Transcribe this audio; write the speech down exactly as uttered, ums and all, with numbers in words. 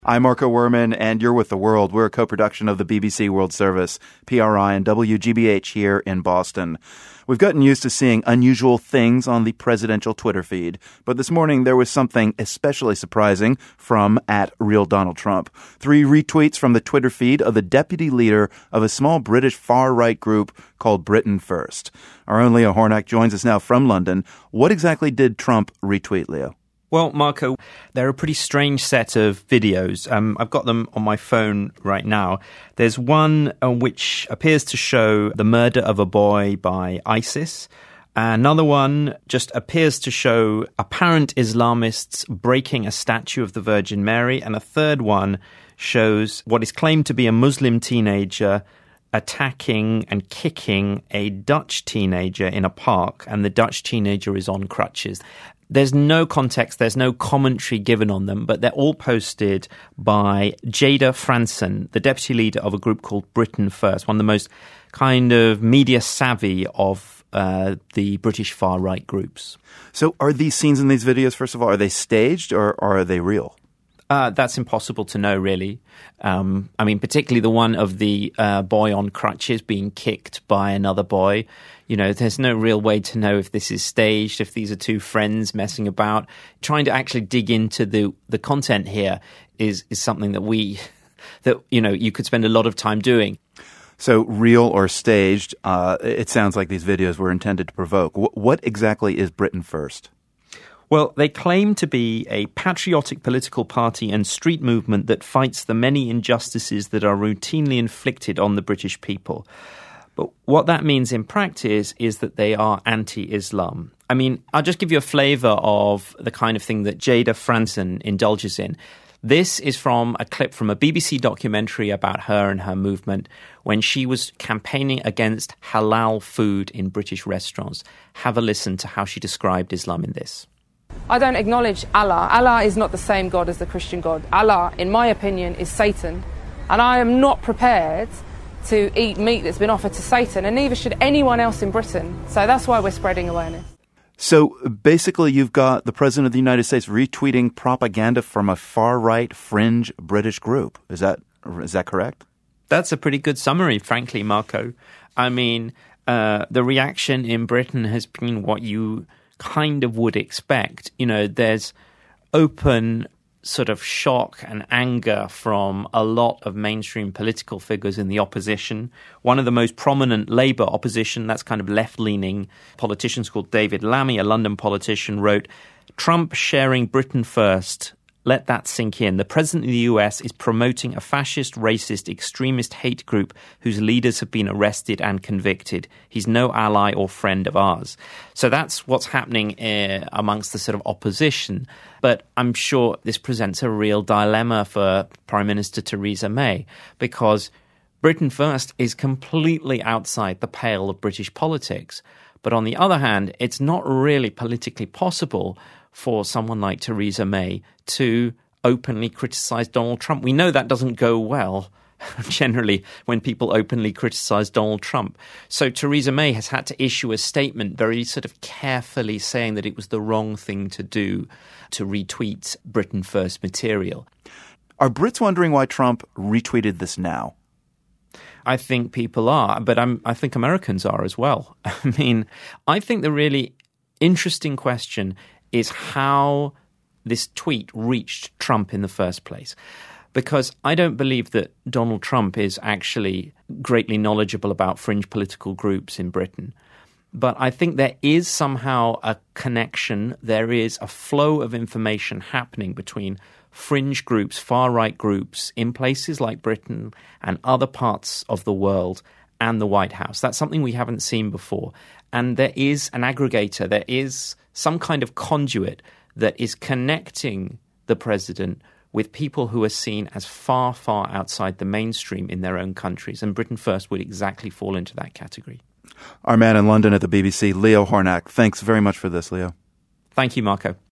I'm Marco Werman, and you're with The World. We're a co-production of the B B C World Service, P R I, and W G B H here in Boston. We've gotten used to seeing unusual things on the presidential Twitter feed, but this morning there was something especially surprising from at Real Donald Trump. Three retweets from the Twitter feed of the deputy leader of a small British far-right group called Britain First. Our own Leo Hornak joins us now from London. What exactly did Trump retweet, Leo? Well, Marco, they're a pretty strange set of videos. Um, I've got them on my phone right now. There's one uh, which appears to show the murder of a boy by ISIS. Another one just appears to show apparent Islamists breaking a statue of the Virgin Mary. And a third one shows what is claimed to be a Muslim teenager attacking and kicking a Dutch teenager in a park, and the Dutch teenager is on crutches. There's no context, there's no commentary given on them, but they're all posted by Jada Fransen, the deputy leader of a group called Britain First, one of the most kind of media savvy of uh, the British far-right groups. So are these scenes in these videos, first of all, are they staged or, or are they real? Uh, that's impossible to know, really. Um, I mean, particularly the one of the uh, boy on crutches being kicked by another boy. You know, there's no real way to know if this is staged, if these are two friends messing about. Trying to actually dig into the, the content here is, is something that we, that, you know, you could spend a lot of time doing. So real or staged, uh, it sounds like these videos were intended to provoke. W- what exactly is Britain First? Well, they claim to be a patriotic political party and street movement that fights the many injustices that are routinely inflicted on the British people. But what that means in practice is that they are anti-Islam. I mean, I'll just give you a flavour of the kind of thing that Jada Fransen indulges in. This is from a clip from a B B C documentary about her and her movement when she was campaigning against halal food in British restaurants. Have a listen to how she described Islam in this. I don't acknowledge Allah. Allah is not the same God as the Christian God. Allah, in my opinion, is Satan. And I am not prepared to eat meat that's been offered to Satan, and neither should anyone else in Britain. So that's why we're spreading awareness. So basically you've got the President of the United States retweeting propaganda from a far-right fringe British group. Is that is that correct? That's a pretty good summary, frankly, Marco. I mean, uh, the reaction in Britain has been what you kind of would expect. You know, there's open sort of shock and anger from a lot of mainstream political figures in the opposition. One of the most prominent Labour opposition, that's kind of left-leaning politicians called David Lammy, a London politician, wrote, "Trump sharing Britain First. Let that sink in. The president of the U S is promoting a fascist, racist, extremist hate group whose leaders have been arrested and convicted. He's no ally or friend of ours." So that's what's happening uh, amongst the sort of opposition. But I'm sure this presents a real dilemma for Prime Minister Theresa May, because Britain First is completely outside the pale of British politics. But on the other hand, it's not really politically possible for someone like Theresa May to openly criticize Donald Trump. We know that doesn't go well generally when people openly criticize Donald Trump. So Theresa May has had to issue a statement very sort of carefully saying that it was the wrong thing to do to retweet Britain First material. Are Brits wondering why Trump retweeted this now? I think people are, but I'm, I think Americans are as well. I mean, I think the really interesting question is how this tweet reached Trump in the first place. Because I don't believe that Donald Trump is actually greatly knowledgeable about fringe political groups in Britain. But I think there is somehow a connection, there is a flow of information happening between fringe groups, far-right groups in places like Britain and other parts of the world and the White House. That's something we haven't seen before. And there is an aggregator, there is some kind of conduit that is connecting the president with people who are seen as far, far outside the mainstream in their own countries. And Britain First would exactly fall into that category. Our man in London at the B B C, Leo Hornak. Thanks very much for this, Leo. Thank you, Marco.